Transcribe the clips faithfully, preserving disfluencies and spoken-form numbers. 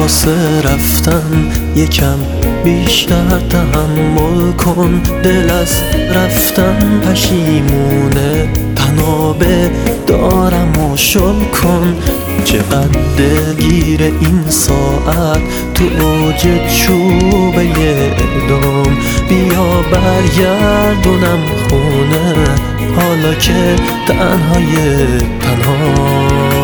واسه رفتن یکم بیشتر تحمل کن. دل از رفتن پشیمونه، تنابه دارم و شل کن. چقدر دلگیر این ساعت تو اوج چوبه اعدام. بیا برگردونم خونه حالا که تنهای تنها.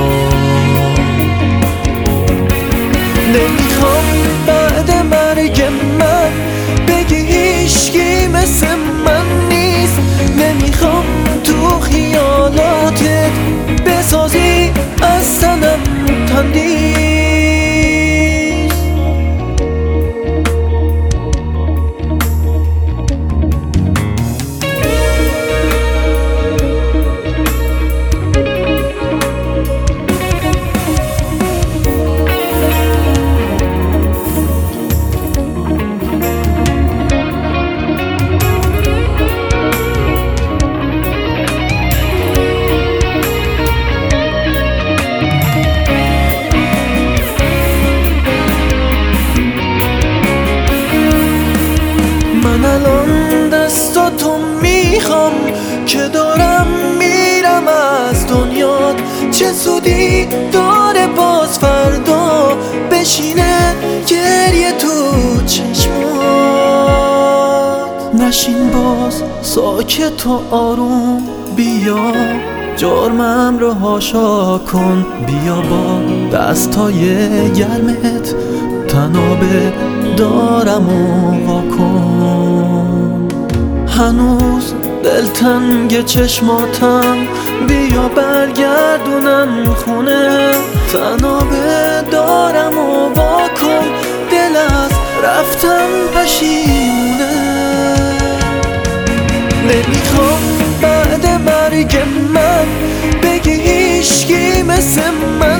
نمیخوام بعد مرگ من بگی هیچکی مثل من نیست. نمیخوام تو خیالاتت بسازی از تنم تندیس. من الان دستاتو میخوام که دارم میرم از دنیات. چه سودی داره باز فردا بشینه گریه تو چشمات. نشین باز ساکت و آروم، بیا جرمم رو هاشا کن. بیا با دستای گرمت تنابه دارم و واکن. هنوز دلتنگ چشماتم، بیا برگردونم خونه. تنابه دارم و واکن، دل از رفتن پشیمونه. نمیخوام بعد مرگ من بگی هیچکی مثل من